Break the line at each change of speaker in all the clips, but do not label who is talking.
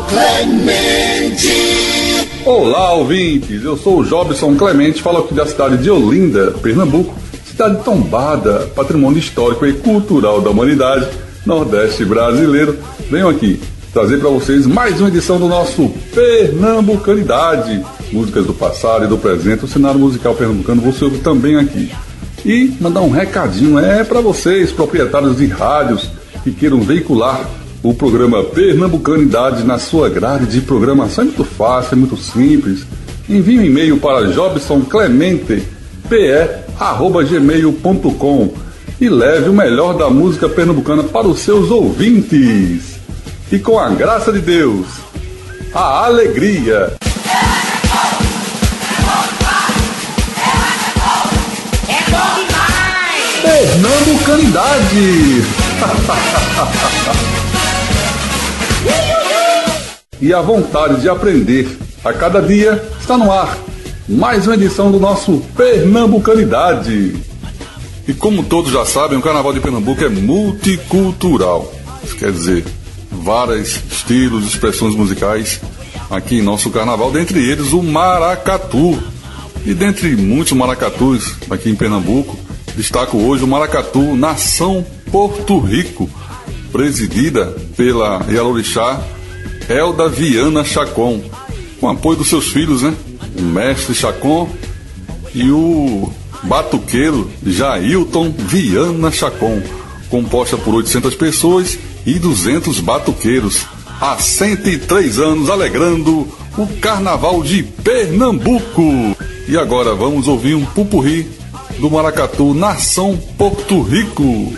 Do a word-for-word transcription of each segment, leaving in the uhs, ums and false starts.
Clemente.
Olá, ouvintes, eu sou o Jobson Clemente, falo aqui da cidade de Olinda, Pernambuco, cidade tombada, patrimônio histórico e cultural da humanidade, Nordeste brasileiro. Venho aqui trazer para vocês mais uma edição do nosso Pernambucanidade, músicas do passado e do presente, o cenário musical pernambucano você ouve também aqui. E mandar um recadinho é para vocês, proprietários de rádios que queiram veicular o programa Pernambucanidade na sua grade de programação. É muito fácil, é muito simples. Envie um e-mail para jobsonclemente p e arroba gmail ponto com e leve o melhor da música pernambucana para os seus ouvintes. E com a graça de Deus, a alegria. Pernambucanidade. E a vontade de aprender a cada dia está no ar. Mais uma edição do nosso Pernambucanidade. E como todos já sabem, o Carnaval de Pernambuco é multicultural. Isso quer dizer, vários estilos, expressões musicais aqui em nosso Carnaval, dentre eles o maracatu. E dentre muitos maracatus aqui em Pernambuco, destaco hoje o maracatu Nação Porto Rico, presidida pela Yalorixá Elda Viana Chacon, com apoio dos seus filhos, né? O mestre Chacon e o batuqueiro Jailton Viana Chacon, composta por oitocentas pessoas e duzentos batuqueiros, há cento e três anos alegrando o Carnaval de Pernambuco. E agora vamos ouvir um pupurri do maracatu Nação Porto Rico.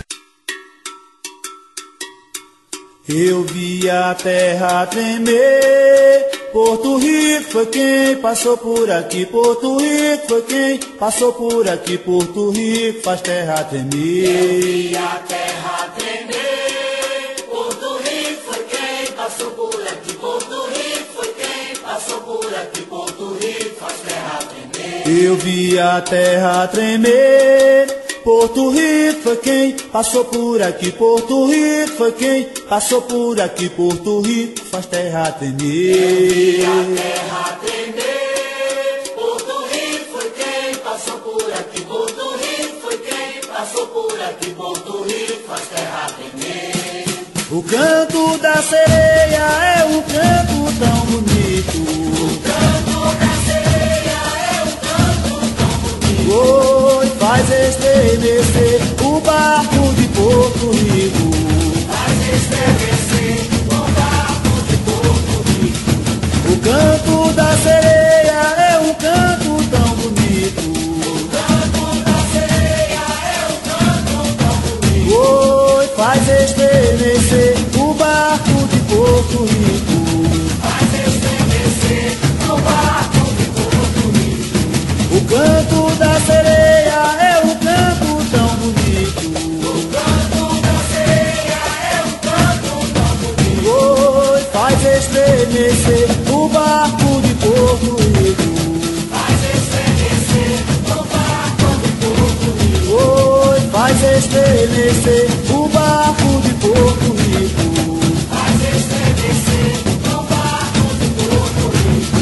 Eu vi a terra tremer, Porto Rico foi quem passou por aqui, Porto Rico foi quem passou por aqui, Porto Rico faz terra tremer.
Eu vi a terra tremer, Porto Rico foi quem passou por aqui, Porto Rico foi quem passou por aqui, Porto Rico faz terra tremer.
Eu vi a terra tremer, Porto Rico foi quem passou por aqui, Porto Rico foi quem passou por aqui, Porto Rico faz terra tremer.
Eu vi a terra tremer, Porto Rico foi quem passou por aqui, Porto Rico foi quem passou por aqui, Porto Rico faz terra tremer.
O canto da sereia é um canto tão bonito,
o canto da sereia é um canto tão bonito.
Oi, faz estremecer o barco de Porto Rico,
faz estremecer o barco de Porto Rico.
O canto da sereia é um canto tão bonito,
o canto da sereia é um canto tão bonito.
Oi, faz estremecer o barco de Porto Rico,
faz estremecer o barco de Porto Rico.
O canto da sereia é um canto tão bonito,
o canto da sereia é um canto tão bonito.
Oi, faz estremecer o barco de Porto Rico,
faz estremecer o barco de Porto Rico.
Oi, faz estremecer o barco de Porto Rico,
faz estremecer o barco de Porto Rico.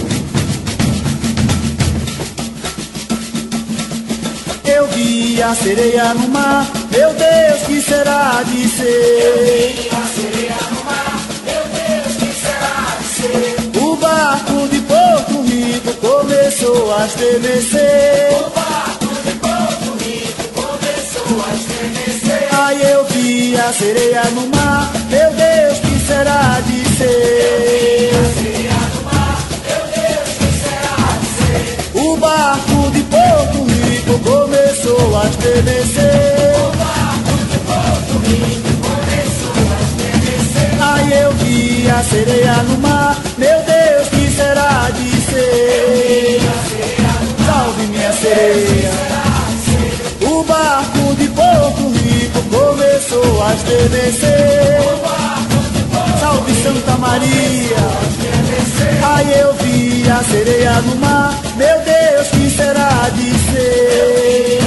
Eu vi a sereia no mar, meu Deus, que será de ser?
Eu vi a sereia no mar, meu Deus, que será de ser?
O barco de Porto Rico começou a estremecer,
O barco de Porto Rico começou a estremecer.
Ai, eu vi a sereia no mar, meu Deus, que será de ser?
A sereia no mar, meu Deus, que será de ser?
O barco de Porto Rico começou a estremecer,
O barco de Porto Rico começou a estremecer.
Ai, eu vi a sereia no mar, meu Deus, que será de ser? Salve minha sereia. O barco de Porto Rico começou a estremecer, salve Santa Maria. Ai, eu vi a sereia no mar, meu Deus, que será de ser?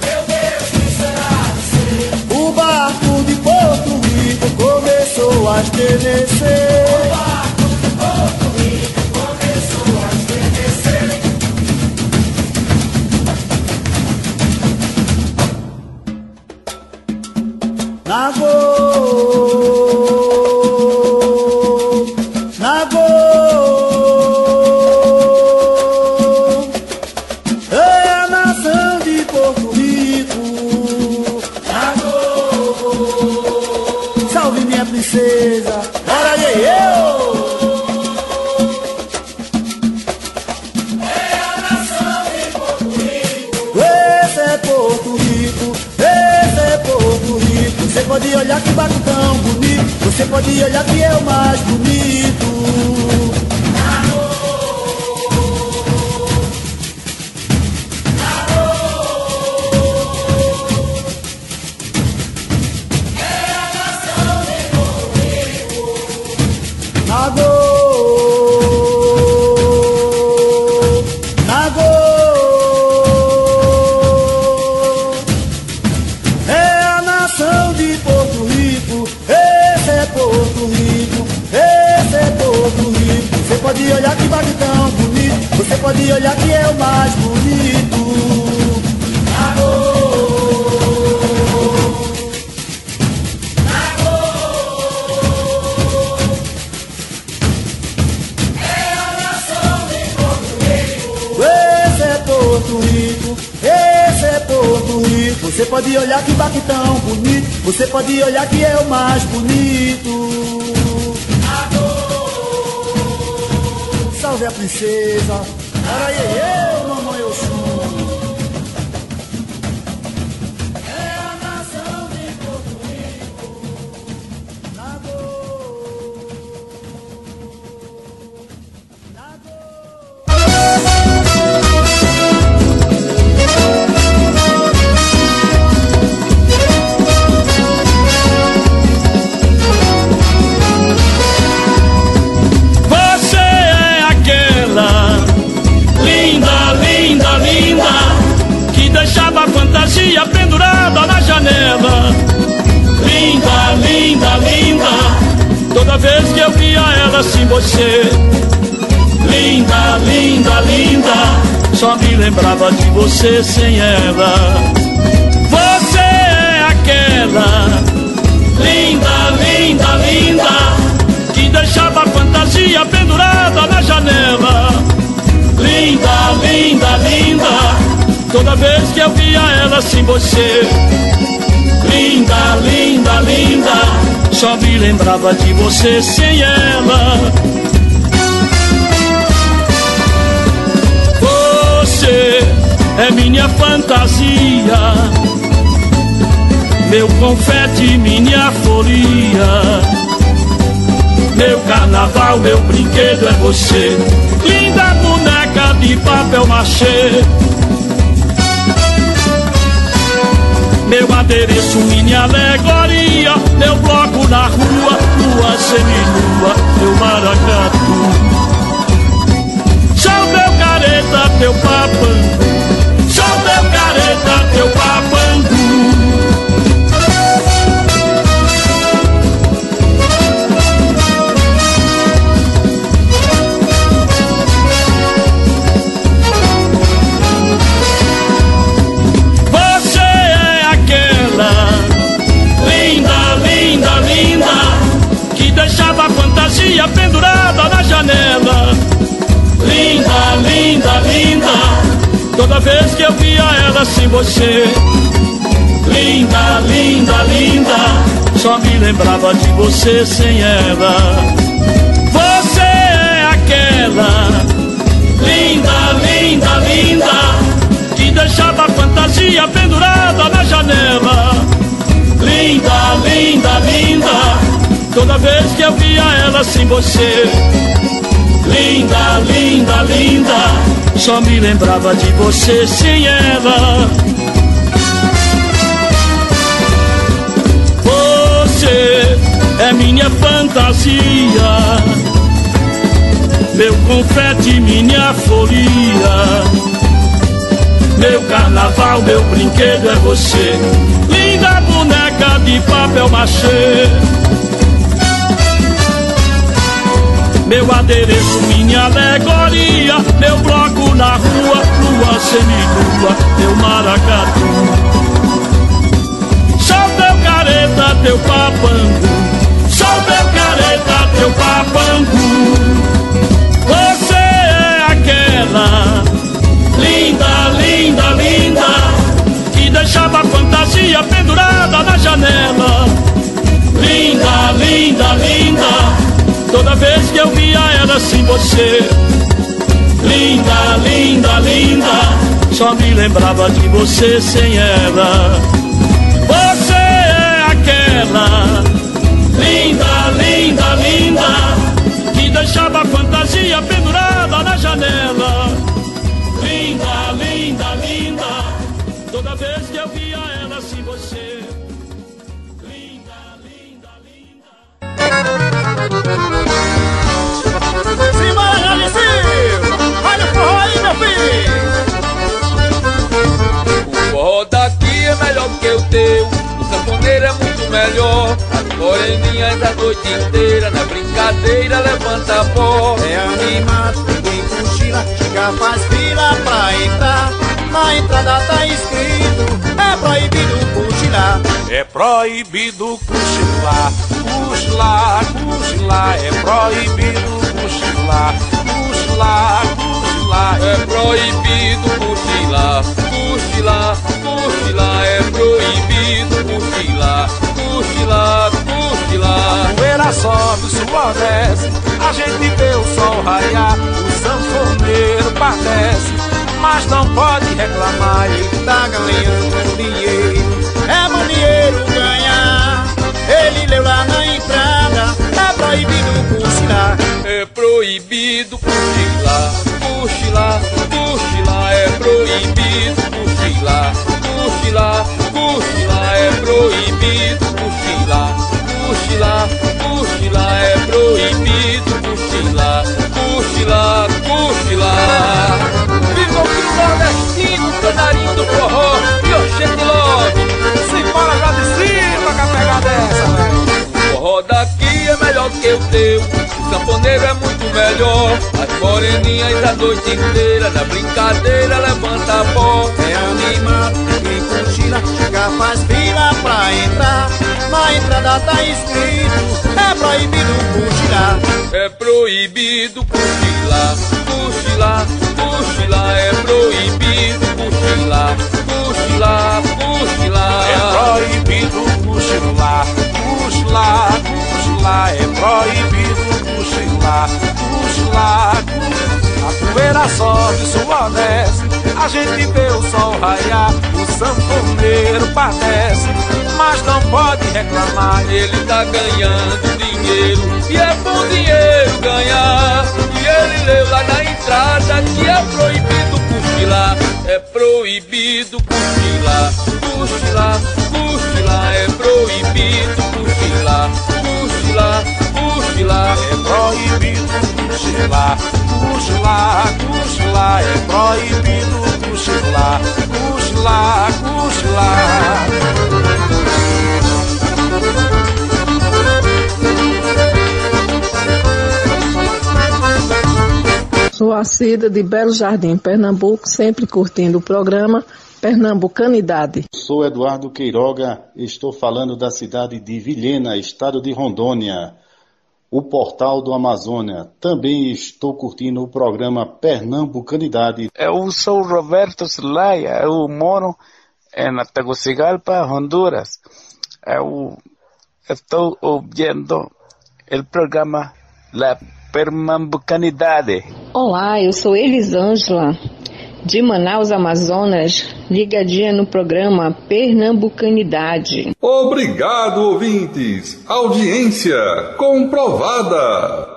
O barco de Porto Rico começou a estremecer.
O barco de Porto Rico começou a estremecer.
Nagô, Nagô, é a nação de Porto Rico.
Nagô,
Salve minha princesa, bora aí, eu.
é a nação de Porto Rico.
Esse é Porto Rico, esse é Porto Rico. Você pode olhar que barco tão bonito, você pode olhar que é o mais bonito. Nagô, Nagô, é a nação de Porto Rico. Esse é Porto Rico, esse é Porto Rico. Você pode olhar que barco tão bonito, você pode olhar que é o mais bonito. Esse é Porto Rico, esse é Porto Rico. Você pode olhar que barco tão bonito, você pode olhar que é o mais bonito. Salve a princesa, ora aí, eu, mamãe Oxum. É a nação de Porto Rico. Nagô, Nagô.
Fantasia pendurada na janela. Linda, linda, linda. Toda vez que eu via ela assim você. Linda, linda, linda. Só me lembrava de você sem ela. Você é aquela. Linda, linda, linda. Que deixava a fantasia pendurada na janela. Linda, linda, linda. Toda vez que eu via ela assim você. Linda, linda, linda. Só me lembrava de você sem ela. Você é minha fantasia, meu confete, minha folia. Meu carnaval, meu brinquedo é você. Linda boneca de papel machê. Meu adereço, minha alegoria. Meu bloco na rua, lua seminua, meu maracatu. Só meu careta, teu papangu. Só meu careta, teu papangu. Deixava a fantasia pendurada na janela. Linda, linda, linda. Toda vez que eu via ela assim você. Linda, linda, linda. Só me lembrava de você sem ela. Você é aquela. Linda, linda, linda. Que deixava a fantasia pendurada na janela. Linda, linda, linda. Toda vez que eu via ela assim você. Linda, linda, linda. Só me lembrava de você sem ela. Você é minha fantasia, meu confete, minha folia. Meu carnaval, meu brinquedo é você. Linda boneca de papel machê. meu adereço, minha alegoria, meu bloco na rua, lua seminua, meu maracatu. Sou teu careta, teu papangu, sou teu careta, teu papangu. Você é aquela linda, linda, linda, que deixava a fantasia pendurada na janela. Linda, linda, linda, toda vez que eu via era assim você. Linda, linda, linda, só me lembrava de você sem ela. Você é aquela linda, linda, linda, que deixava a fantasia pendurada na janela. Linda, linda, linda, toda vez que eu via ela assim você. Linda, linda, linda.
Simbora, Jalisco! Olha o forró aí, meu filho!
O forró daqui é melhor que o teu, o sanfoneiro é muito melhor. As moreninhas a noite inteira, na brincadeira levanta pó.
É animado, ninguém cochila, chega faz fila pra entrar. Na entrada tá escrito, é proibido cochilar.
É proibido cochilar, cochilar, cochilar. É proibido cochilar, cochilar, cochilar.
É proibido cochilar, cochilar, cochilar. É proibido cochilar, cochilar, cochilar.
A poeira sobe, o suor desce, a gente vê o sol raiar. O sanfoneiro padece, mas não pode reclamar.
Ele tá ganhando dinheiro, é maneiro ganhar. Ele leu lá na entrada, é proibido cochilar.
É proibido cochilar, cochilar, cochilar. É proibido cochilar, cochilar, cochilar. É proibido cochilar, cochilar, cochilar. É proibido cochilar, cochilar, cochilar.
Viva o Rio Nordestino, canarinho do forró, e Oxente Love. Simbora lá de cima com a pegada dessa, velho.
O forró daqui é melhor que o teu, o sanfoneiro é muito melhor. As moreninhas a noite inteira, na brincadeira levanta pó.
É animado, ninguém cochila, chega faz fila pra entrar. Na entrada tá escrito, é proibido cochilar.
É proibido cochilar, cochilar, cochilar. É proibido cochilar, cochilar, cochilar.
É proibido cochilar, cochilar, cochilar. É proibido cochilar, cochilar, cochilar. A poeira sobe, o suor desce, a gente vê o sol raiar. O sanfoneiro padece, mas não pode reclamar.
Ele tá ganhando dinheiro, e é bom dinheiro ganhar. E ele leu lá na entrada que é proibido cochilar. É proibido cochilar, cochilar, cochilar. É proibido cochilar, cochilar, cochilar.
É proibido cochilar, cochilar, cochilar. É proibido cochilar, cochilar, cochilar.
Sou a Cida de Belo Jardim, Pernambuco, sempre curtindo o programa Pernambucanidade.
Sou Eduardo Queiroga, estou falando da cidade de Vilhena, estado de Rondônia, o portal do Amazônia. Também estou curtindo o programa Pernambucanidade.
Eu sou Roberto Zelaya, eu moro em Tegucigalpa, Honduras. Eu estou ouvindo o programa La Pernambucanidade.
Olá, eu sou Elisângela, de Manaus, Amazonas, ligadinha no programa Pernambucanidade.
Obrigado, ouvintes. Audiência comprovada.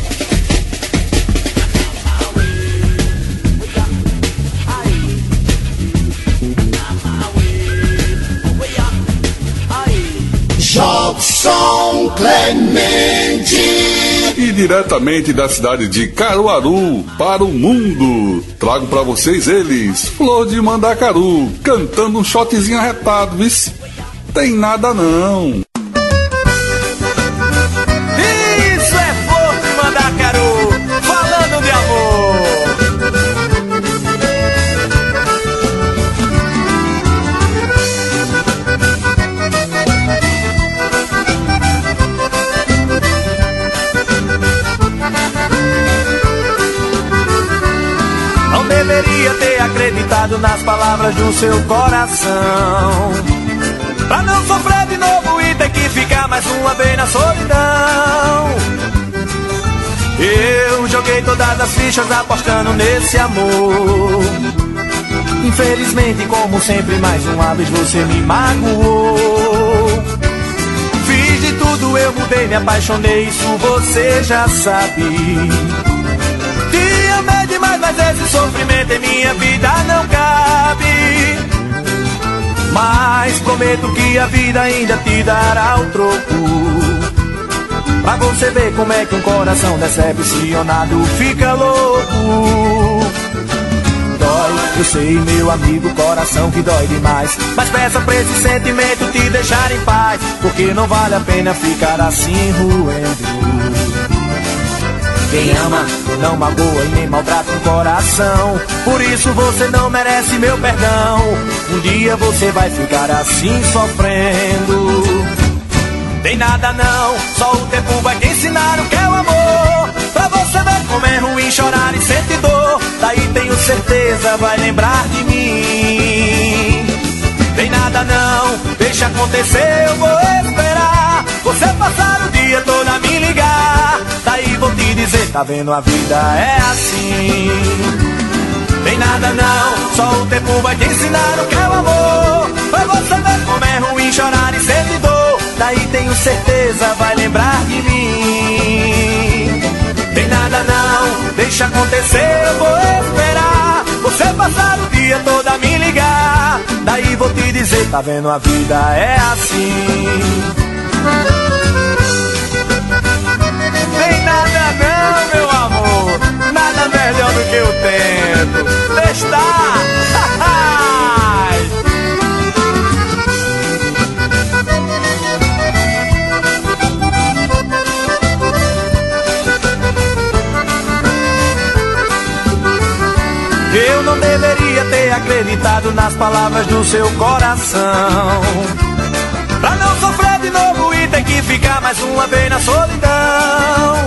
Jobson Clemente.
E diretamente da cidade de Caruaru para o mundo, trago para vocês eles, Flor de Mandacaru, cantando um shotzinho arretado, vice. Tem nada não.
Isso é Flor de Mandacaru.
deveria ter acreditado nas palavras do seu coração, pra não sofrer de novo e ter que ficar mais uma vez na solidão. Eu joguei todas as fichas apostando nesse amor. Infelizmente, como sempre, mais uma vez você me magoou. Fiz de tudo, eu mudei, me apaixonei, isso você já sabe. Te amei demais, mas esse sofrimento em minha vida não cabe. Mas prometo que a vida ainda te dará o troco, pra você ver como é que um coração decepcionado fica louco. Dói, eu sei, meu amigo, coração que dói demais, mas peça pra esse sentimento te deixar em paz, porque não vale a pena ficar assim roendo. Quem ama não magoa e nem maltrata um coração, por isso você não merece meu perdão. Um dia você vai ficar assim sofrendo. Tem nada não, só o tempo vai te ensinar o que é o amor, pra você ver como é ruim chorar e sentir dor. Daí tenho certeza vai lembrar de mim. Tem nada não, deixa acontecer, eu vou esperar você passar o dia todo a me ligar. Daí vou te dizer, tá vendo, a vida é assim. Tem nada não, só o tempo vai te ensinar o que é o amor, pra você ver como é ruim chorar e sentir dor. Daí tenho certeza vai lembrar de mim. Tem nada não, deixa acontecer, eu vou esperar você passar o dia todo a me ligar. Daí vou te dizer, tá vendo, a vida é assim. Tem nada não, meu amor, nada melhor do que o tempo. Testar. Eu não deveria ter acreditado nas palavras do seu coração, pra não sofrer de novo e ter que ficar mais uma vez na solidão.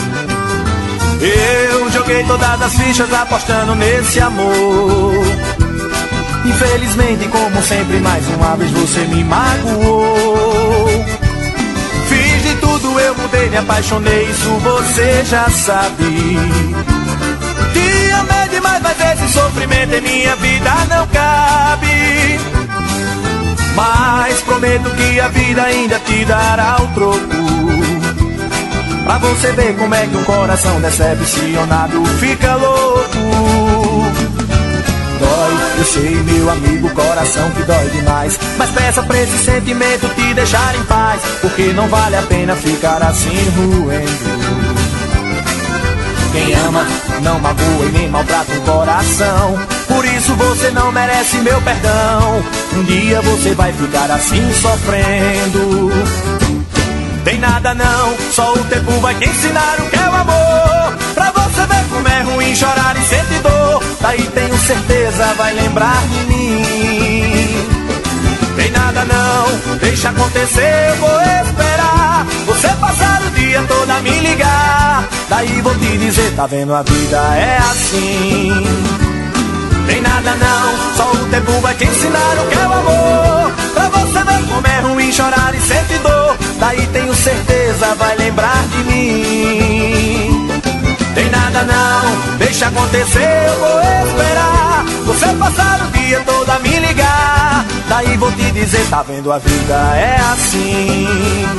Eu joguei todas as fichas apostando nesse amor. Infelizmente, como sempre, mais uma vez você me magoou. Fiz de tudo, eu mudei, me apaixonei, isso você já sabe. Te amei demais, mas esse sofrimento em minha vida não cabe. Mas prometo que a vida ainda te dará o troco, pra você ver como é que um coração decepcionado fica louco. Dói, eu sei, meu amigo, coração que dói demais, mas peça pra esse sentimento te deixar em paz, porque não vale a pena ficar assim roendo. Quem ama não magoa e nem maltrata um coração, por isso você não merece meu perdão. Um dia você vai ficar assim sofrendo. Tem nada não, só o tempo vai te ensinar o que é o amor, pra você ver como é ruim chorar e sentir dor. Daí tenho certeza vai lembrar de mim. Tem nada não, deixa acontecer, eu vou esperar você passar o dia todo a me ligar. Daí vou te dizer, tá vendo, a vida é assim. Tem nada não, só o tempo vai te ensinar o que é o amor, pra você ver como é ruim chorar e sentir dor. Daí tenho certeza vai lembrar de mim. Tem nada não, deixa acontecer, eu vou esperar você passar o dia todo a me ligar. Daí vou te dizer, tá vendo, a vida é assim.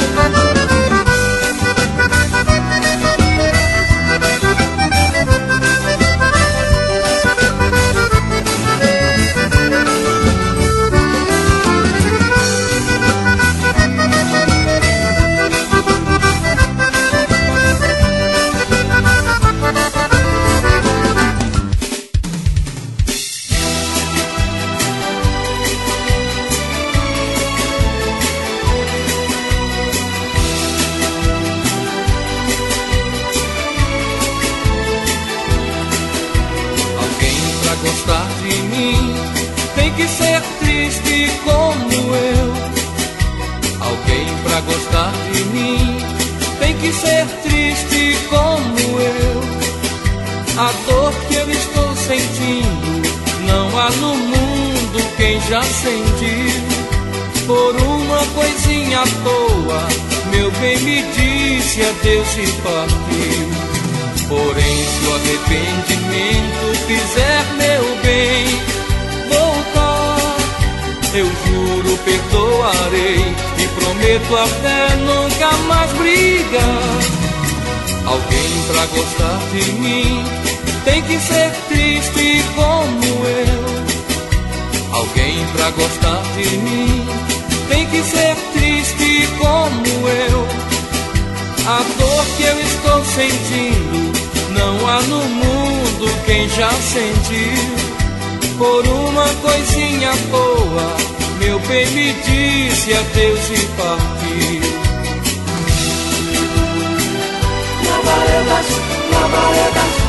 Gostar de mim tem que ser triste como eu. Alguém pra gostar de mim tem que ser triste como eu. A dor que eu estou
sentindo, não há no mundo quem já sentiu. Por uma coisinha à toa, meu bem me disse adeus e partiu. Porém, se o arrependimento fizer meu bem voltar, eu juro perdoarei e prometo até nunca mais brigar. Alguém pra gostar de mim tem que ser triste como eu. Alguém pra gostar de mim tem que ser triste como eu. A dor que eu estou sentindo, não há no mundo quem já sentiu. Por uma coisinha à toa, meu bem me disse adeus e partiu.
Lavaredas, lavaredas.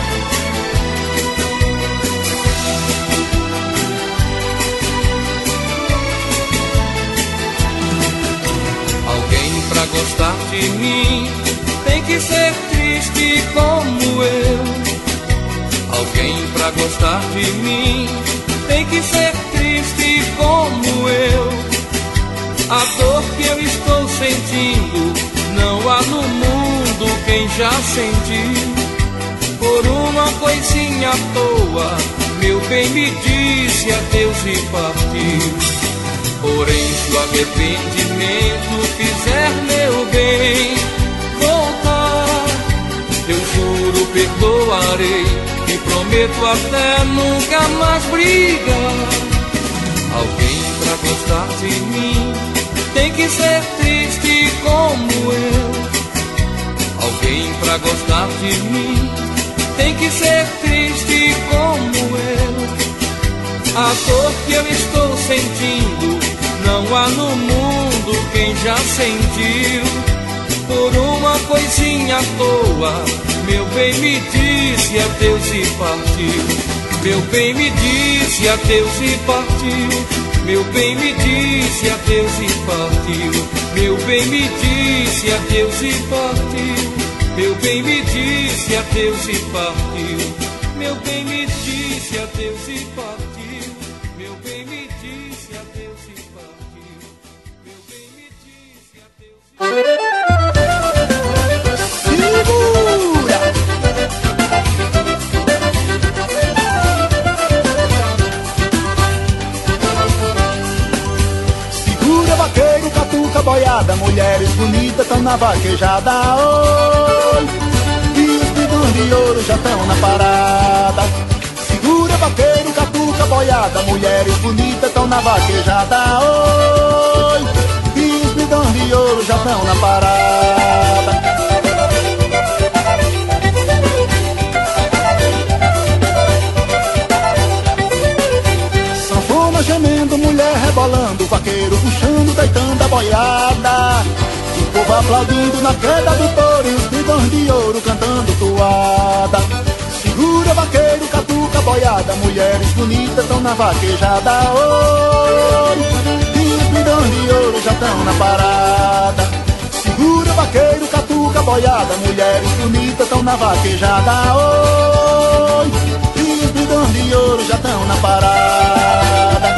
Alguém pra gostar de mim tem que ser triste como eu. Alguém pra gostar de mim tem que ser triste como eu. A dor que eu estou sentindo, não há no mundo quem já sentiu. Por uma coisinha à toa, meu bem me disse adeus e partiu. Porém, se o arrependimento fizer meu bem voltar, eu juro perdoarei e prometo até nunca mais brigar. Alguém pra gostar de mim tem que ser triste como eu. Alguém pra gostar de mim tem que ser triste como eu. A dor que eu estou sentindo, não há no mundo quem já sentiu. Por uma coisinha à toa, meu bem me disse adeus e partiu. Meu bem me disse adeus e partiu. Meu bem me disse adeus e partiu. Meu bem me disse adeus e partiu. Meu bem me disse adeus e partiu. Meu bem me disse adeus e partiu. Meu bem me disse adeus e partiu. Meu bem me disse adeus e partiu.
Segura! Segura, vaqueiro, catuca, boiada. Mulheres bonitas tão na vaquejada. Oi! E os bidões de ouro já tão na parada. Segura, vaqueiro, catuca, boiada. Mulheres bonitas tão na vaquejada. Oi! E os bidões de ouro já tão na parada. Sanfona gemendo, mulher rebolando, vaqueiro puxando, deitando a boiada. O povo aplaudindo na queda do touro e os bidões de ouro cantando toada. Segura, vaqueiro, catuca, boiada. Mulheres bonitas tão na vaquejada. Oi! E os bidões de ouro já tão na parada. Segura, vaqueiro, catuca, boiada. Mulheres bonitas tão na vaquejada. Oi! E os bidões de ouro já tão na parada.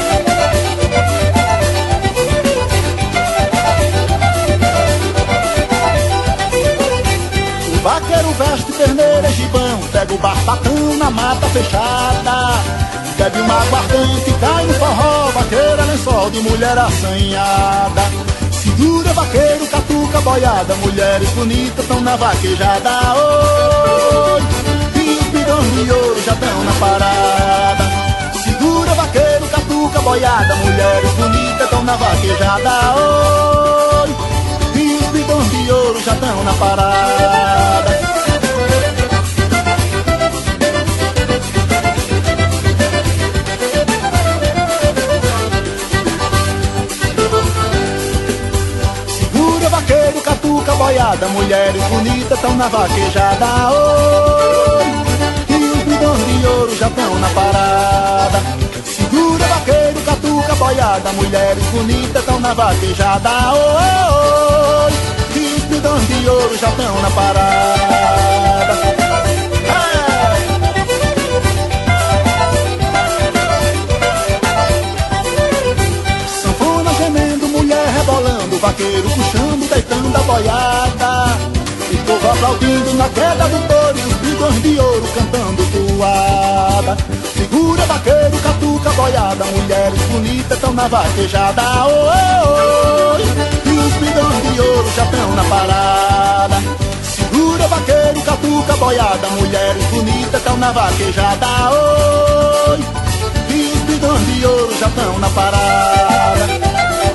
O vaqueiro veste perneira e gibão, pega o barbacão na mata fechada. Bebe uma aguardente, cai no forró, vaqueiro é lençol de mulher assanhada. Segura, vaqueiro, catuca, boiada. Mulheres bonitas tão na vaquejada. Oi! E os bidões de ouro já tão na parada. Segura, vaqueiro, catuca, boiada. Mulheres bonitas tão na vaquejada. Oi! E os bidões de ouro já tão na parada. Segura, vaqueiro, catuca, boiada. Mulheres bonitas tão na vaquejada. Oi! E os bidões de ouro já tão na parada. Segura, vaqueiro, catuca, boiada. Mulheres bonitas tão na vaquejada. Oi! E os bidões de ouro já tão na parada. É. o vaqueiro puxando, deitando a boiada. E povo aplaudindo na queda do touro, e os bigões de ouro cantando toada. Segura vaqueiro, catuca boiada, mulheres bonitas tão na vaquejada. Oi, oi, e os bigões de ouro já tão na parada. Segura vaqueiro, catuca boiada, mulheres bonitas tão na vaquejada. Oi, e os bigões de ouro já tão na parada.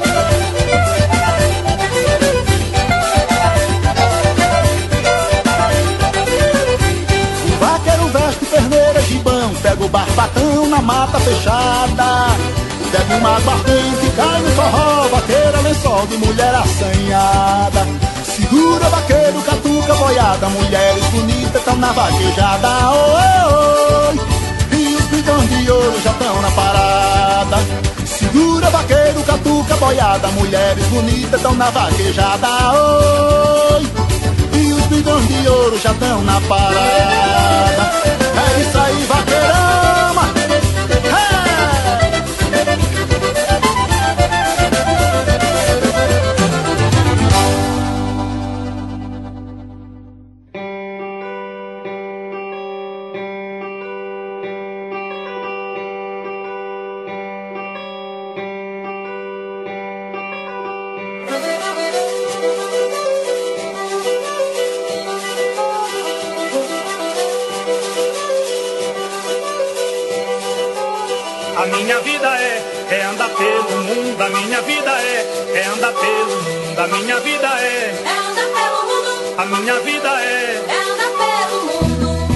Pega o barbatão na mata fechada, bebe uma aguardente, cai no forró, vaqueira, lençol de mulher assanhada. Segura vaqueiro, catuca boiada, mulheres bonitas tão na vaquejada. Oi, oi, e os bidões de ouro já tão na parada. Segura vaqueiro, catuca boiada, mulheres bonitas tão na vaquejada. Oi, e os bidões de ouro já tão na parada. É isso aí, vaqueirama!
A minha vida é, é andar pelo mundo. A minha vida é, é andar pelo mundo. A minha vida é, é andar pelo mundo. A minha vida é, é andar pelo mundo.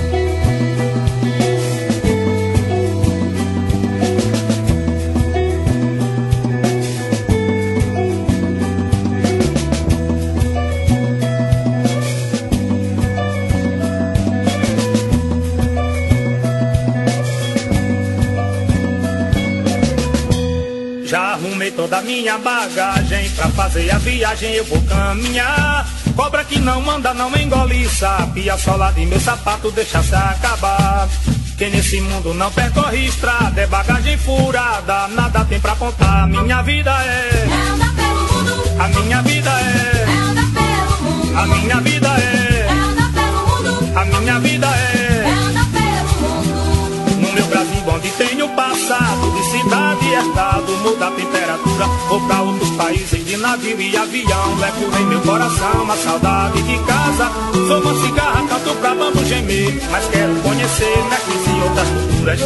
Já arrumei toda a minha bagagem, pra fazer a viagem eu vou caminhar. Cobra que não anda, não engole sabe, a sola de meu sapato deixa se acabar. Quem nesse mundo não percorre estrada, é bagagem furada, nada tem pra contar. Minha vida é, é andar pelo mundo. A minha vida é, é andar pelo mundo. A minha vida é, é andar pelo mundo. A minha vida é, é andar pelo mundo. No meu Brasil onde tenho passado, de cidade e estado, muda a temperatura. Vou pra outros países de navio e avião, levo em meu coração a saudade de casa. Sou uma cigarra, canto pra bambu gemer, mas quero conhecer mestres e outras culturas.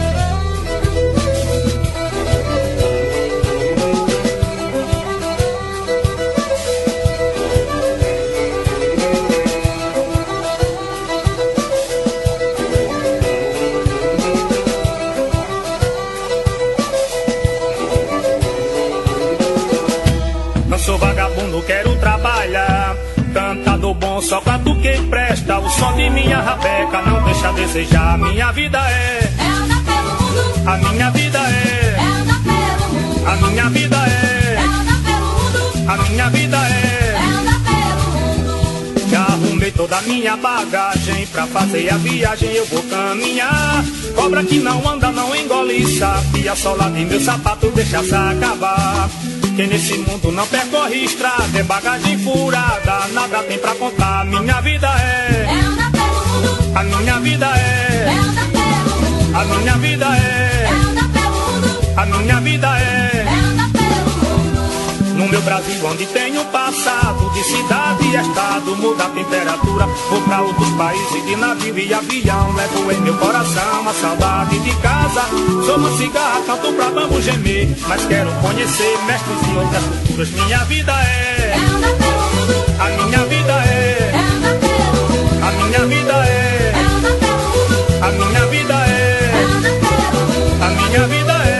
Sou vagabundo, quero trabalhar. Cantador bom, só canto quem presta. O som de minha rabeca não deixa a desejar. Minha vida é, é andar pelo mundo. A minha vida é, é andar pelo mundo. A minha vida é, é andar pelo mundo. A minha vida é, é andar pelo mundo. Já arrumei toda a minha bagagem, pra fazer a viagem eu vou caminhar. Cobra que não anda, não engole sabe, e a sola de meu sapato deixa se acabar. Quem nesse mundo não percorre estrada, é bagagem furada, nada tem pra contar. Minha vida é, é andar pelo mundo. A minha vida é, é andar pelo mundo. A minha vida é, é andar pelo mundo. A minha vida é, é andar pelo mundo. No meu Brasil onde tenho passado, de cidade e estado, muda a temperatura. Vou pra outros países de navio e avião, levo em meu coração a saudade de casa. Sou uma cigarra, canto pra bambu gemer, mas quero conhecer mestres e outras culturas. Minha vida é, é andar pelo mundo. A minha vida é, é andar pelo mundo. A minha vida é, é andar pelo mundo. A minha vida é, é andar pelo mundo. A minha vida é,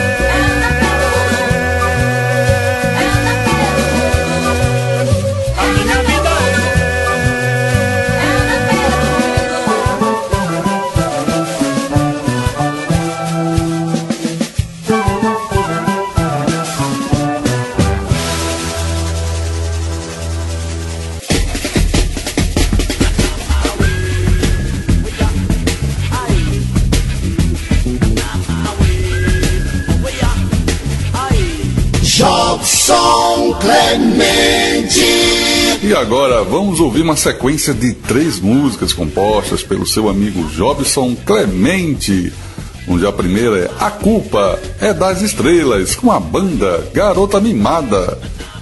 Jobson Clemente.
E agora vamos ouvir uma sequência de três músicas compostas pelo seu amigo Jobson Clemente, onde a primeira é A Culpa é das Estrelas, com a banda Garota Mimada.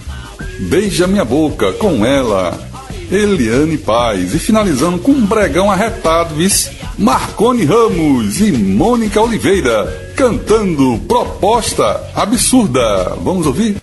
Beija Minha Boca, com ela, Eliane Paz. E finalizando com um bregão arretado, vice, Marconi Ramos e Mônica Oliveira, cantando Proposta Absurda. Vamos ouvir?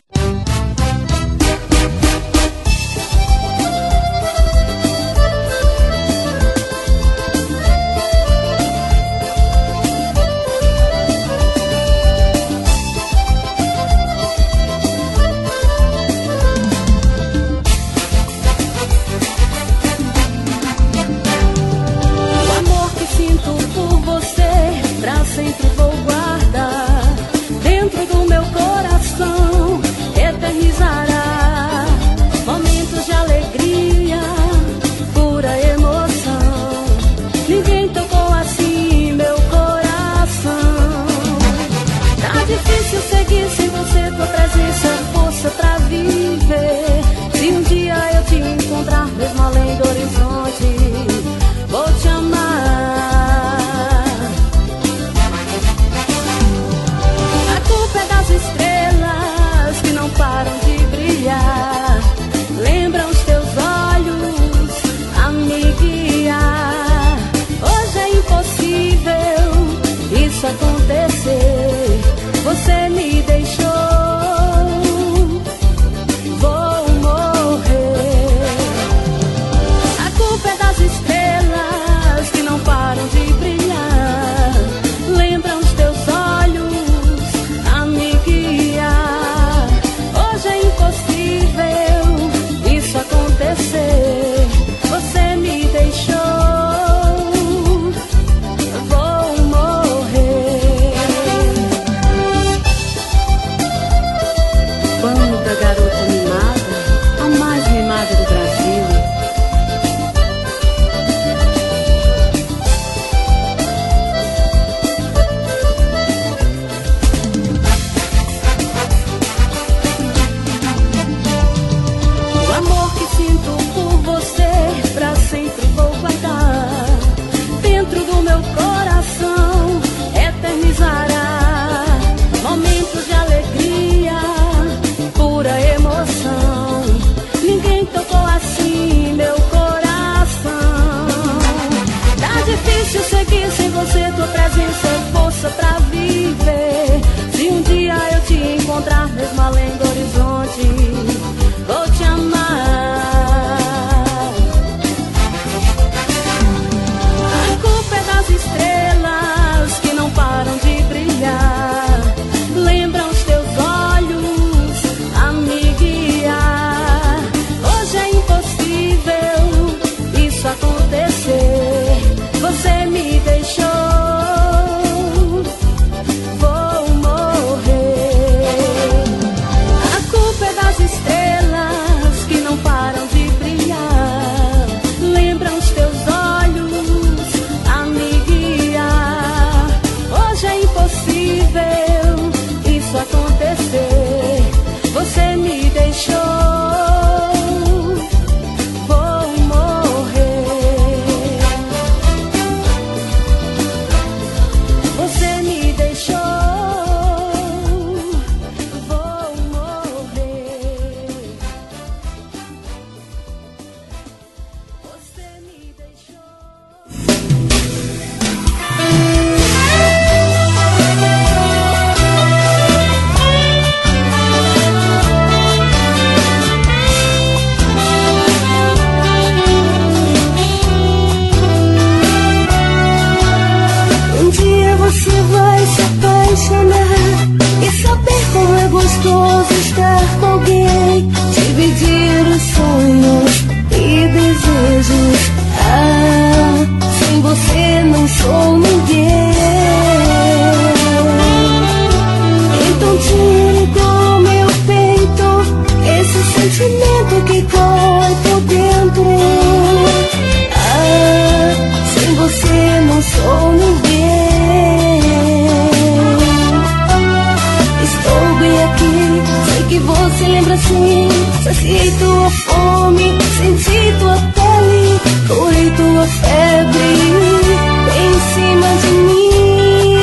Estou bem aqui, sei que você assim. Saciei tua fome, senti tua pele, curei tua febre em cima de mim.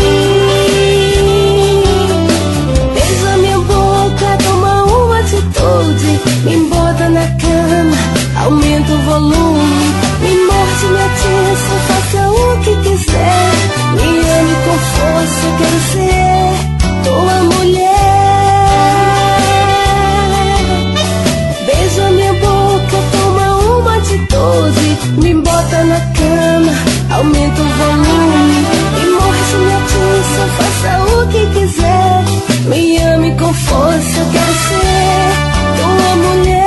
Beija minha boca, toma uma atitude, me bota na cama, aumenta o volume, me morde, me atiça, faça o que quiser, me ame com força, eu quero ser tua mulher. Beija minha boca, toma uma atitude, me bota na cama, aumenta o volume, me morde, me atiça, faça o que quiser, me ame com força, eu quero ser tua mulher.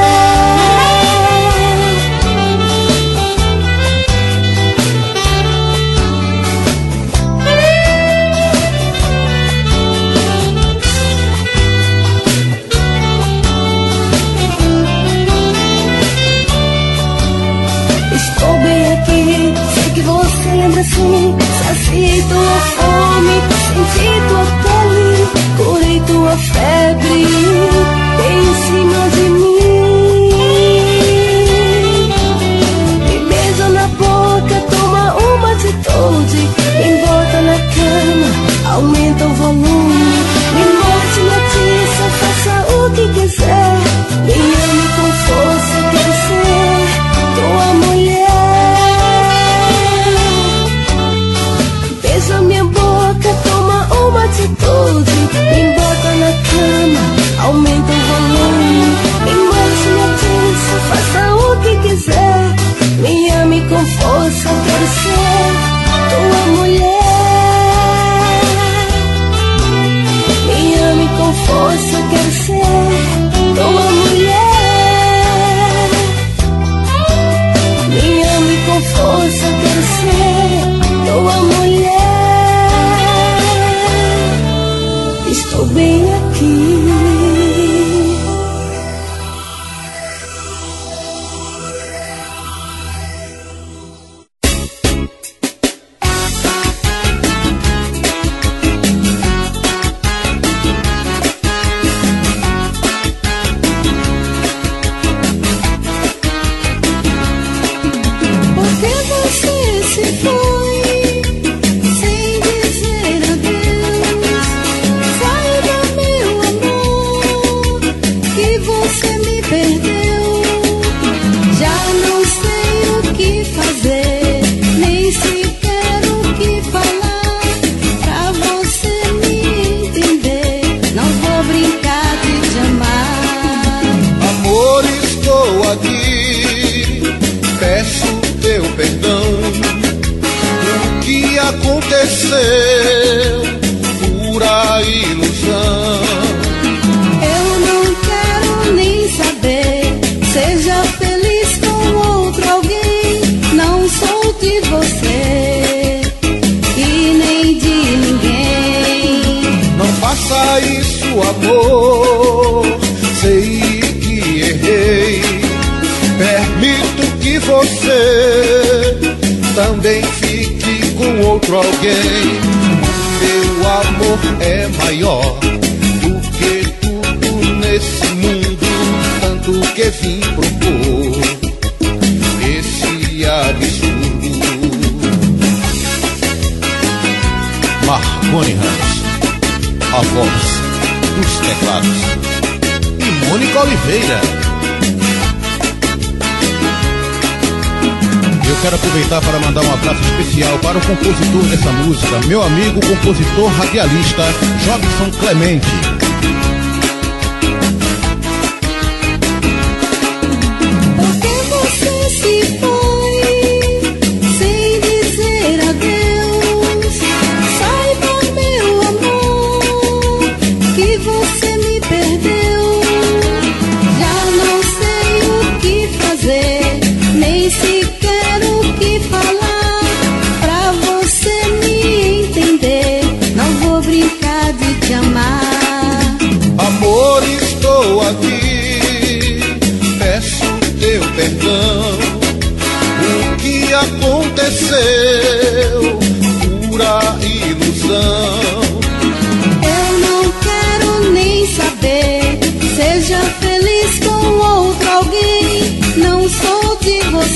Estou bem aqui, sei que você lembra assim. Saciei tua fome, senti tua pele, curei tua febre em cima de mim. Me beija na boca, toma uma atitude, me bota na cama, aumenta o volume, me morde, me atiça, faça o que quiser, me ame com força, eu quero ser tua mulher. Beija minha boca, toma uma atitude, me bota na cama, aumenta o volume, me morde, me atiça, faça o que quiser, me ame com força, eu quero ser tua mulher. Me ame com força, eu quero ser tua mulher. Me ame com força, eu quero ser tua mulher. Estou bem aqui.
Pura ilusão.
Eu não quero nem saber. Seja feliz com outro alguém. Não sou de você e nem de ninguém.
Não faça isso, amor. Sei que errei. Permito que você também fique com outro alguém. Meu amor é maior do que tudo nesse mundo, tanto que vim propor esse absurdo.
Marconi Ramos, a voz dos teclados, e Mônica Oliveira. Eu quero aproveitar para mandar um abraço especial para o compositor dessa música, meu amigo compositor radialista Jobson Clemente.
Porque você se foi sem dizer adeus. Saiba, meu amor, que você me perdeu. Já não sei o que fazer, nem sequer o que falar pra você me entender. Não vou brincar de te amar.
Amor, estou aqui, peço teu perdão. O que aconteceu, pura ilusão.
Eu não quero nem saber. Seja feliz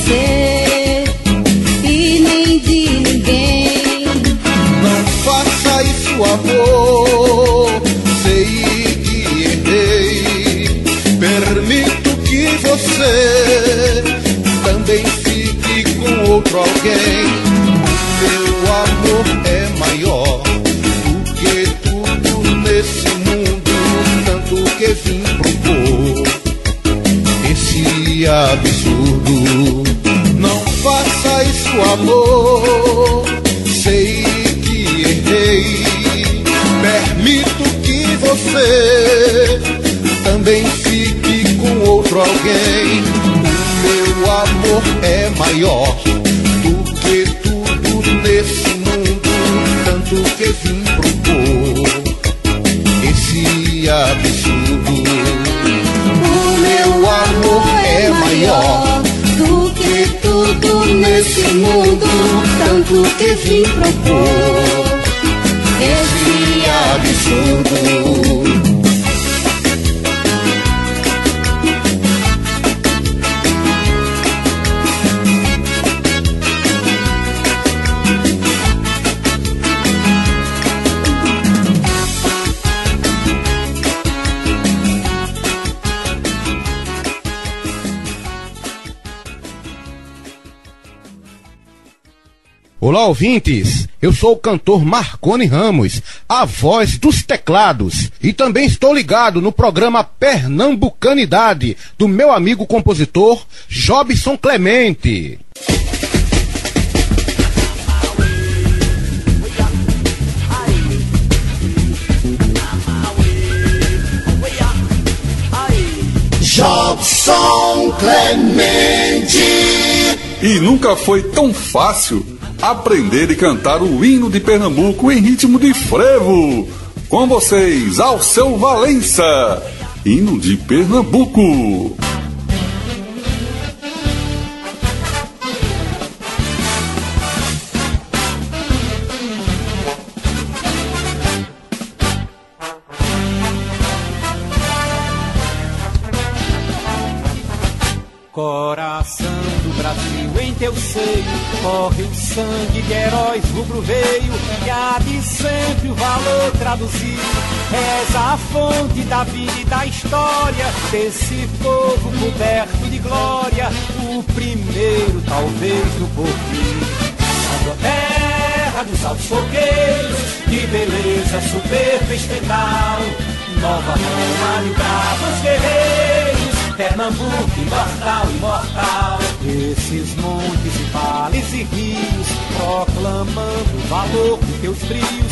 você e nem de ninguém.
Não faça isso, amor, sei que errei. Permito que você também fique com outro alguém. Meu amor é maior do que tudo nesse mundo, tanto que vim propor esse absurdo. Não faça isso, amor, sei que errei. Permito que você também fique com outro alguém. O meu amor é maior do que tudo nesse mundo, tanto que vim propor esse absurdo. O meu amor é maior do que tudo nesse mundo, tanto que vim propor esse absurdo.
Olá, ouvintes! Eu sou o cantor Marconi Ramos, a voz dos teclados, e também estou ligado no programa Pernambucanidade, do meu amigo compositor Jobson Clemente.
Jobson Clemente.
E nunca foi tão fácil aprender e cantar o hino de Pernambuco em ritmo de frevo. Com vocês, Alceu Valença, hino de Pernambuco.
Coração do Brasil, em teu seio corre o sangue de heróis rubro-veio, que há de sempre o valor traduzido. És a fonte da vida e da história desse povo coberto de glória, o primeiro talvez do porvir. Salve a terra dos altos fogueiros, de beleza soberba estendal, Nova Roma de bravos guerreiros, Pernambuco imortal, imortal. Esses montes e vales e rios, proclamando o valor dos teus brios,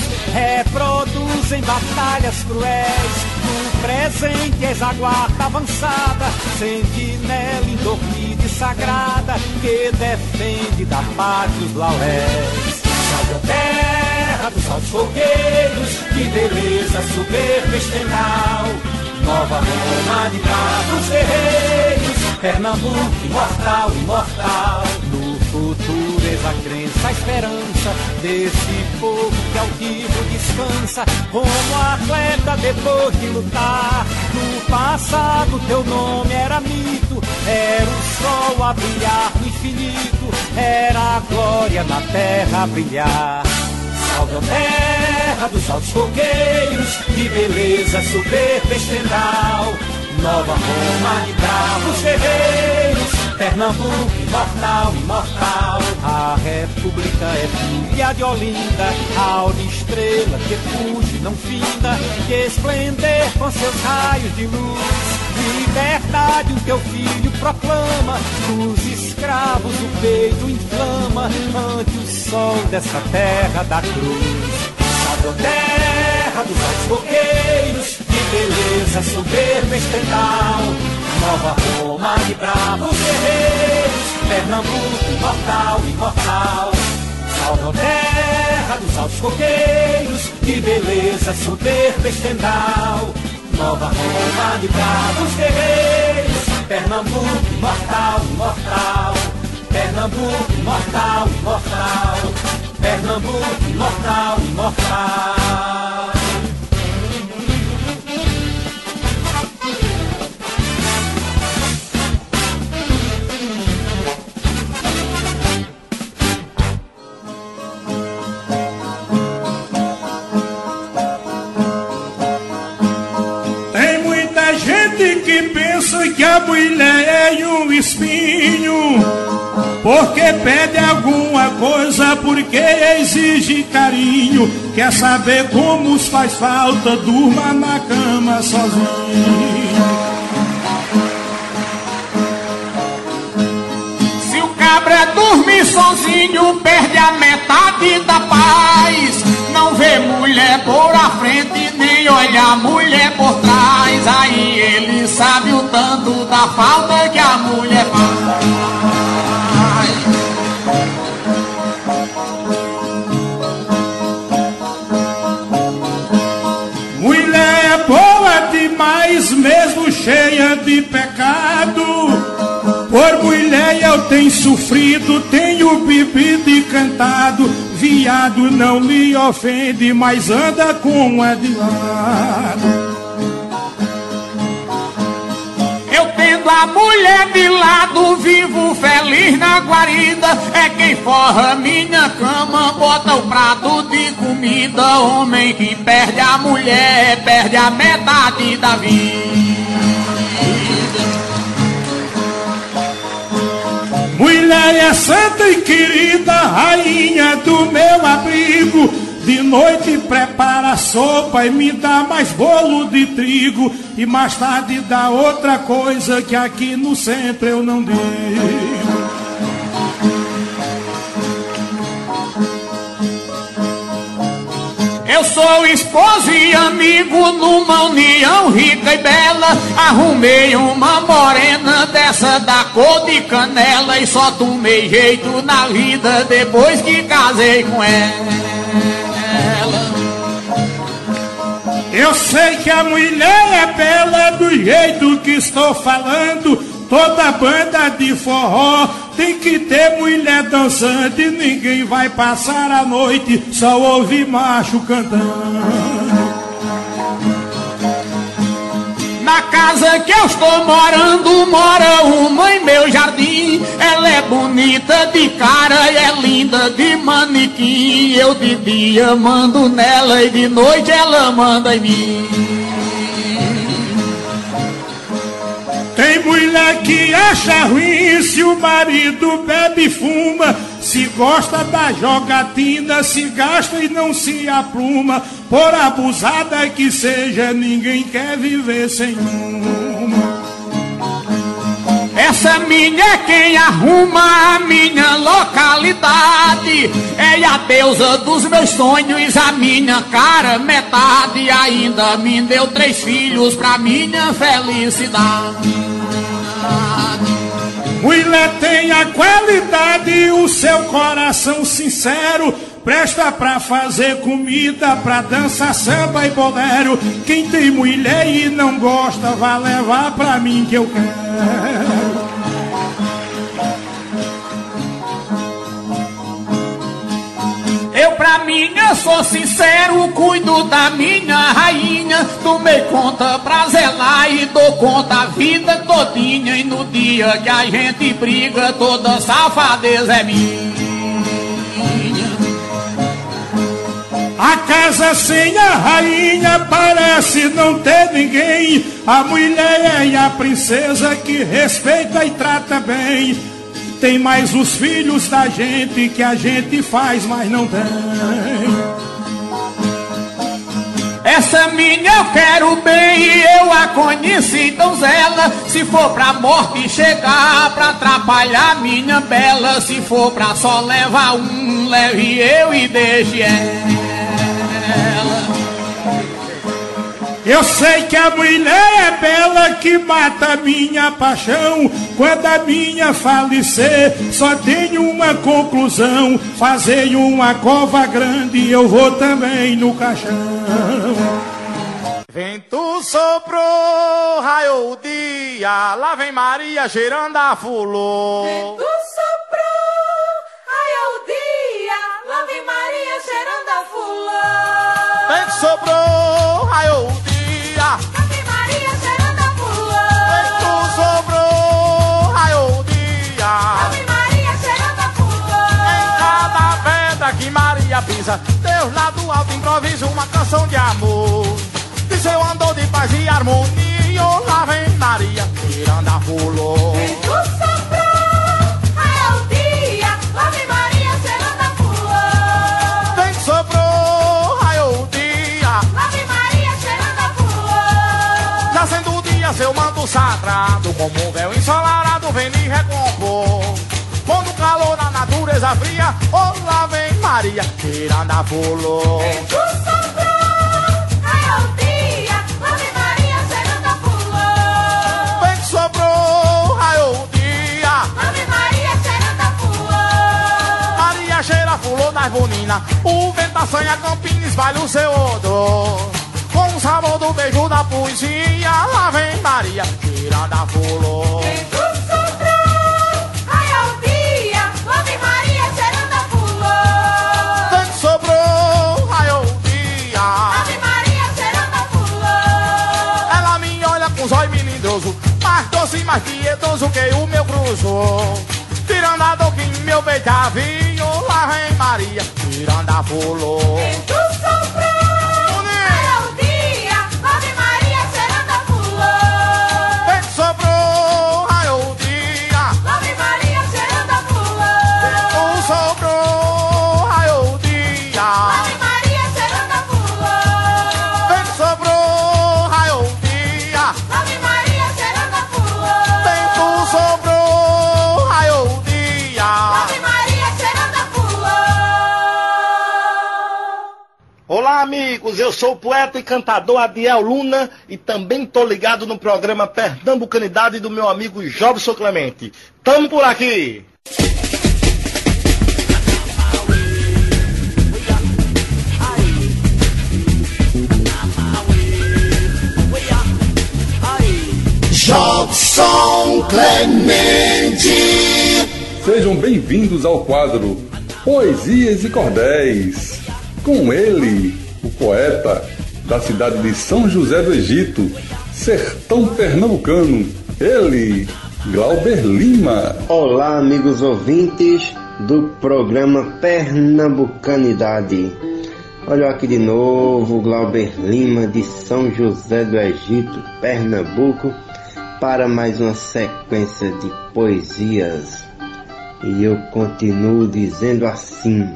reproduzem batalhas cruéis. No presente és a guarda avançada, sentinela indormida e sagrada, que defende da paz dos lauréis. Salve a terra dos altos fogueiros, de beleza soberba estendal, Nova Roma de bravos guerreiros, Pernambuco imortal, imortal. No futuro eis a crença, a esperança desse povo que altivo descansa, como atleta depois de lutar. No passado teu nome era mito, era o sol a brilhar no infinito, era a glória na terra a brilhar. Salve a terra dos altos fogueiros, de beleza soberba estendal, Nova Roma de bravos guerreiros, Pernambuco imortal, imortal. A república é filha de Olinda, aura estrela que fuge não finda, que esplender com seus raios de luz. Liberdade o teu filho proclama, os escravos o peito inflama, ante o sol dessa terra da cruz. Salve a terra dos altos fogueiros, de beleza soberba estendal, Nova Roma de bravos guerreiros, Pernambuco imortal, imortal. Salve a terra dos altos fogueiros, de beleza soberba estendal, Nova Roma de bravos guerreiros, Pernambuco imortal, imortal. Pernambuco imortal, imortal. Pernambuco imortal, imortal.
pensa que a mulher é um espinho, porque pede alguma coisa, porque exige carinho. Quer saber como os faz falta, durma na cama sozinho.
Se o cabra dormir sozinho, perde a metade da paz. Não vê mulher por a frente, nem olha a mulher por trás. Aí ele sabe o tanto da falta que a mulher faz.
Mulher é boa demais, mesmo cheia de pecado. Por mulher eu tenho sofrido, tenho bebido e cantado. Viado não lhe ofende, mas anda com uma de lado.
Eu tendo a mulher de lado, vivo feliz na guarida. É quem forra minha cama, bota o prato de comida. Homem que perde a mulher, perde a metade da vida.
Mulher é santa e querida, rainha do meu abrigo. De noite prepara a sopa e me dá mais bolo de trigo. E mais tarde dá outra coisa que aqui no centro eu não digo.
Eu sou esposo e amigo numa união rica e bela. Arrumei uma morena dessa da cor de canela. E só tomei jeito na vida depois que casei com ela.
Eu sei que a mulher é bela do jeito que estou falando. Toda banda de forró tem que ter mulher dançante. Ninguém vai passar a noite só ouvir macho cantando.
Na casa que eu estou morando, mora uma em meu jardim. Ela é bonita de cara e é linda de manequim. Eu de dia mando nela e de noite ela manda em mim.
Tem mulher que acha ruim se o marido bebe e fuma. Se gosta da jogatina, se gasta e não se apruma. Por abusada que seja, ninguém quer viver sem uma.
Essa minha é quem arruma a minha localidade. É a deusa dos meus sonhos, a minha cara metade. Ainda me deu três filhos pra minha felicidade.
Mulher tem a qualidade, o seu coração sincero. Presta pra fazer comida, pra dançar samba e bolero. Quem tem mulher e não gosta, vai levar pra mim que eu quero.
Eu pra mim, eu sou sincero, cuido da minha rainha. Tomei conta pra zelar e dou conta a vida todinha. E no dia que a gente briga, toda safadeza é minha.
A casa sem a rainha parece não ter ninguém. A mulher é a princesa que respeita e trata bem. Tem mais os filhos da gente que a gente faz, mas não tem.
Essa minha eu quero bem e eu a conheci donzela. Se for pra morte chegar, pra atrapalhar minha bela. Se for pra só levar um, leve eu e deixe ela.
Eu sei que a mulher é bela que mata a minha paixão. Quando a minha falecer, só tenho uma conclusão. Fazer uma cova grande e eu vou também no caixão.
Vento soprou, raiou o dia, lá vem Maria cheirando a fulô.
Vento soprou, raiou o dia, lá vem Maria cheirando a fulô.
Vento soprou, raiou o dia,
lá vem Maria cheirando a fulô.
Vento soprou, raiou o dia,
lá vem Maria cheirando a fulô.
Em cada pedra que Maria pisa, Deus lá do alto improvisa uma canção de amor. De seu andor de paz e harmonia, lá vem Maria cheirando seu manto sagrado, como um véu ensolarado, vem me recompor. Quando o calor na natureza fria, oh lá vem Maria, tirando a flor.
Vento soprou, raiou o dia, lá vem Maria cheirando a flor.
Vento soprou, raiou o dia,
lá vem Maria cheirando a flor.
Maria cheira a flor nas boninas, o vento assanha Campinas, espalha o seu odor. Com o sabor do beijo da poesia, lá vem Maria, tirando a flor.
Vento soprou, raiou o dia, lá vem Maria cheirando a flor.
Vento soprou, raiou o dia,
lá vem Maria cheirando a flor.
ela me olha com zóio melindroso, mais doce, mais piedoso que o meu cruzo. Tirando a dor que em meu peito havia, lá vem Maria, tirando a flor.
Vento soprou, raiou o dia, lá vem Maria cheirando a flor.
Vento soprou, raiou o dia,
lá vem Maria cheirando a flor.
vento soprou, raiou o dia,
lá vem Maria cheirando a flor.
vento soprou, raiou o dia,
lá vem Maria cheirando a flor.
vento soprou, raiou o dia,
lá vem Maria cheirando a flor.
Olá, amigos, eu sou o poeta e cantador Adiel Luna e também tô ligado no programa Pernambucanidade do meu amigo Jobson Clemente. Tamo por aqui!
Jobson Clemente.
Sejam bem-vindos ao quadro Poesias e Cordéis. Com ele, o poeta da cidade de São José do Egito, sertão pernambucano, ele, Glauber Lima.
Olá, amigos ouvintes do programa Pernambucanidade. Olha aqui de novo, Glauber Lima de São José do Egito, Pernambuco, para mais uma sequência de poesias. E eu continuo dizendo assim: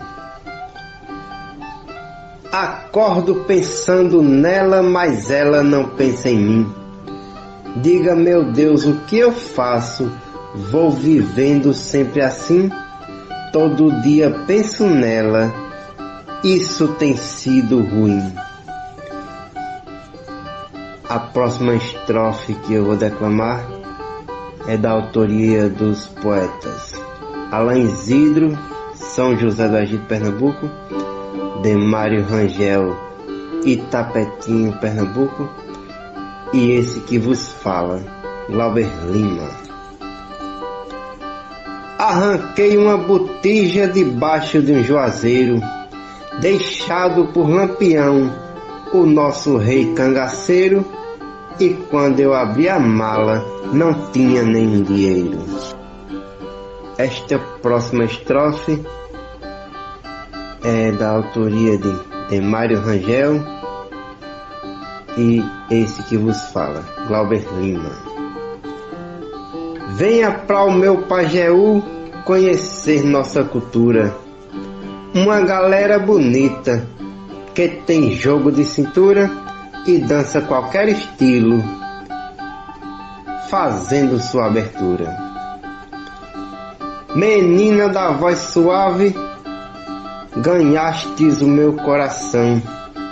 acordo pensando nela, mas ela não pensa em mim. Diga, meu Deus, o que eu faço? Vou vivendo sempre assim? Todo dia penso nela, isso tem sido ruim. A próxima estrofe que eu vou declamar é da autoria dos poetas Alain Isidro, São José do Egito, Pernambuco, Demário Rangel, Itapetinho, Pernambuco, e esse que vos fala, Glauber Lima. Arranquei uma botija debaixo de um juazeiro, deixado por Lampião, o nosso rei cangaceiro, e quando eu abri a mala, não tinha nem dinheiro. Esta próxima estrofe é da autoria de Demário Rangel, e esse que vos fala, Glauber Lima. Venha para o meu Pajeú conhecer nossa cultura. Uma galera bonita que tem jogo de cintura e dança qualquer estilo, fazendo sua abertura. Menina da voz suave, ganhastes o meu coração.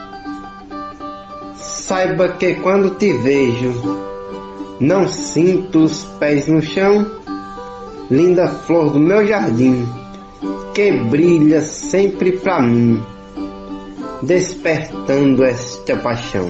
Saiba que quando te vejo, não sinto os pés no chão. Linda flor do meu jardim, que brilha sempre pra mim, despertando esta paixão.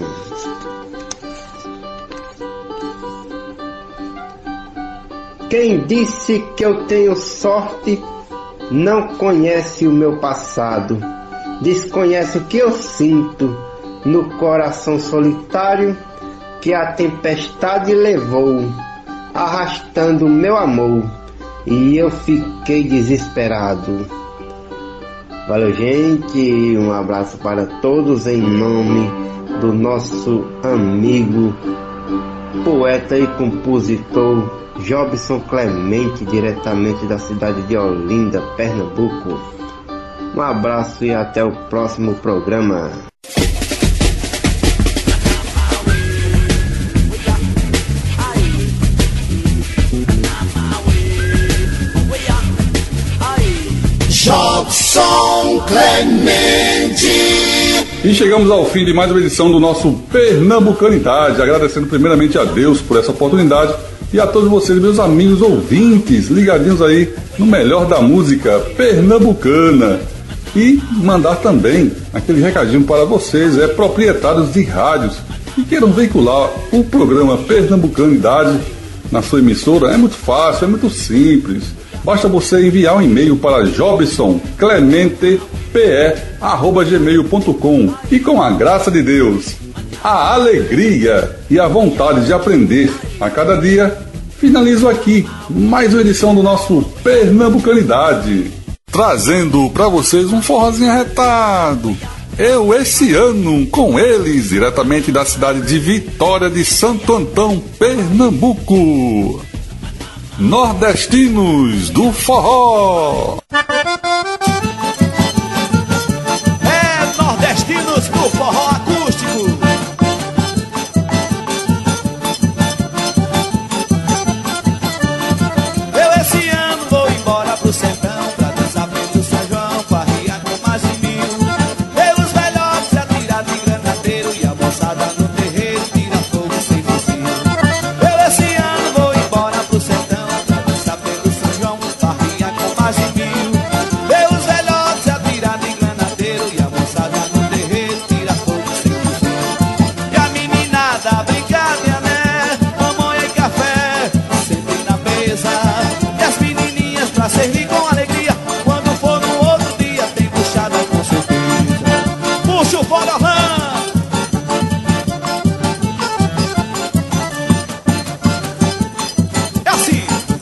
Quem disse que eu tenho sorte não conhece o meu passado, desconhece o que eu sinto no coração solitário que a tempestade levou, arrastando o meu amor, e eu fiquei desesperado. Valeu, gente, um abraço para todos em nome do nosso amigo, poeta e compositor Jobson Clemente, diretamente da cidade de Olinda, Pernambuco. Um abraço e até o próximo programa.
Jobson Clemente.
E chegamos ao fim de mais uma edição do nosso Pernambucanidade, agradecendo primeiramente a Deus por essa oportunidade e a todos vocês, meus amigos ouvintes, ligadinhos aí no melhor da música pernambucana. E mandar também aquele recadinho para vocês, é proprietários de rádios que queiram veicular o programa Pernambucanidade na sua emissora. É muito fácil, é muito simples. Basta você enviar um e-mail para jobson clemente p e arroba gmail ponto com e com a graça de Deus, a alegria e a vontade de aprender a cada dia, finalizo aqui mais uma edição do nosso Pernambucanidade, trazendo para vocês um forrozinho arretado. Eu esse ano com eles, diretamente da cidade de Vitória de Santo Antão, Pernambuco. Nordestinos do Forró.
É, Nordestinos do Forró Acústico. Eu esse ano vou embora pro sertão pra dançar pelo São João, farrear com mais de mil. Pelos velhotes atirar de granadeiro e a moçada no terreiro tira fogo sem fuzil. Eu esse ano vou embora pro sertão servir com alegria. Quando for no outro dia tem buchada com certeza. Puxa o forró. É assim.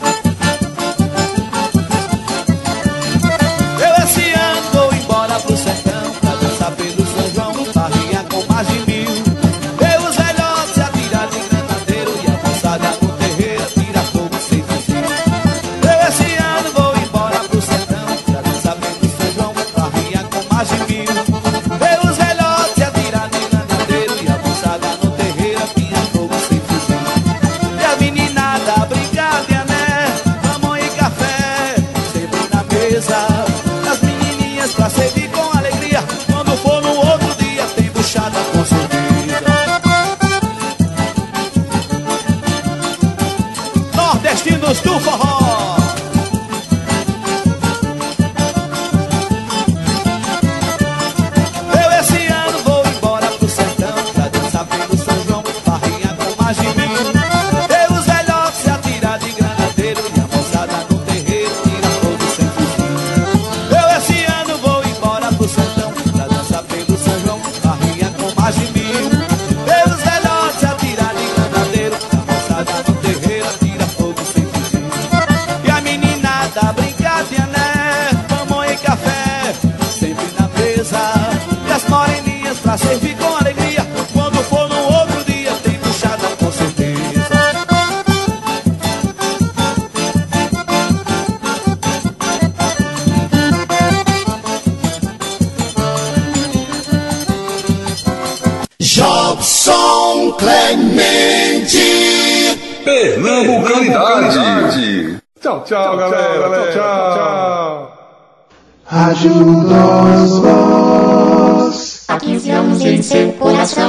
Eu esse ano vou embora pro sertão pra dançar pelo São João, farrear com mais de mil. Pelos velhotes atirar de granadeiro e a moçada no terreiro tira fogo sem fuzil. Eu esse ano vou embora pro sertão pra dançar pelo São João, farrear com mais de mil. Pelos velhotes atirar de granadeiro e a moçada no terreiro tira fogo sem fuzil. E a meninada brincar de ané, mamão e café sempre na mesa. As menininhas pra servir com alegria. Quando for no outro dia tem buchada com certeza. Nordestinos do Forró. Eu esse ano vou embora pro sertão pra dançar pelo São João, farrear com mais de mil. Pelos velhotes se atirar de granadeiro e a moçada no terreiro tira fogo sem fuzil. Eu esse ano vou embora pro sertão pra dançar pelo São João, farrear com mais de mil. Pelos velhotes se atirar de granadeiro e a moçada no terreiro tira fogo sem fuzil. E a meninada brincar de ané, mamão e café sempre na mesa. E as moreninhas pra servir com alegria. Quando for no outro dia tem buchada com certeza.
Jobson Clemente.
Pernambucanidade. Tchau, tchau, galera. Tchau, tchau.
Ajuda os vós
Há quinze anos em seu coração.